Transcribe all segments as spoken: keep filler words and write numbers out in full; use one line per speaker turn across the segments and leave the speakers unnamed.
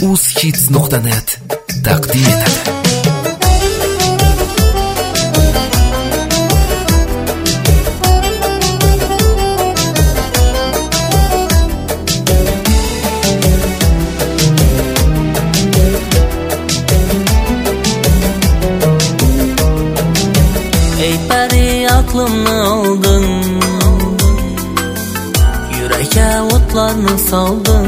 uzhits nuqta net taqdim etadi.
Ey pari aklımni aldın, yüreğe otlarını saldın.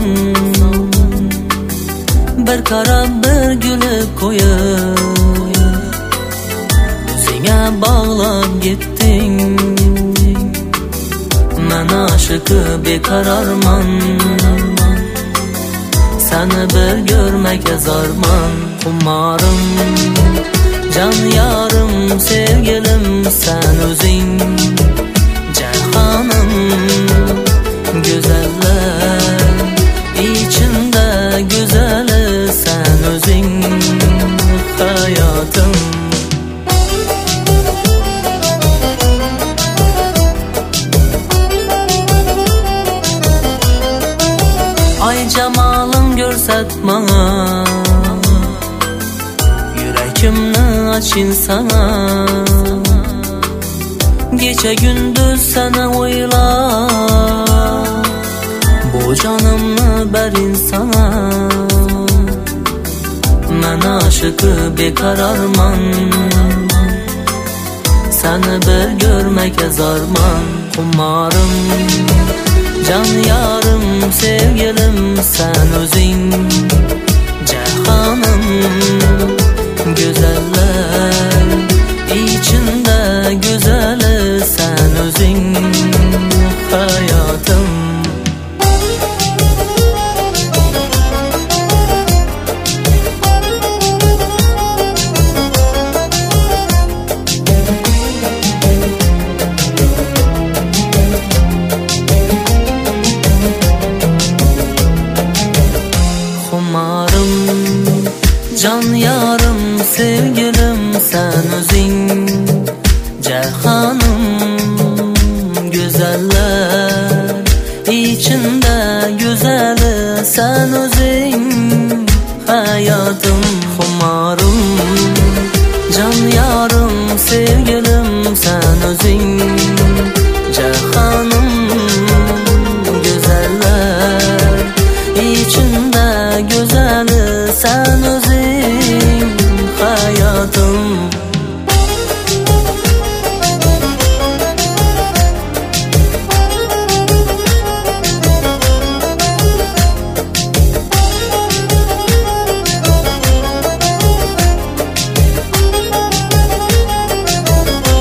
Bir qarab bir gülüp koyup Yüzüne bağlab gittin. Men aşıkı bekararman, seni bir görmekle zarman. Kumarım, can yarım, sevgilim sen özün. Cihanım, güzeller içinde güzeli sen özün. Hayatım, ay cemalım görset bana, yüreğimni açın sana. Gece gündüz sana oyla, bu canımni berin sana. Men aşıkı bekararman, seni bir görmekle zarman. Kumarım, can yarım, sevgilim sen özün. Cihanım, güzeller içinde güzeli sen özün. Hayatım, can yarım, sevgilim sen özün. Cihanım, güzeller içinde güzeli sen özün. Hayatım, kumarım, can yarım, sevgilim sen özün. Cihanım, güzeller içinde güzeli sen özün. Hayatım,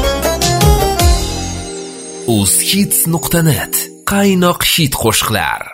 uzhits nuqta net qaynoq hit qo'shiqlar.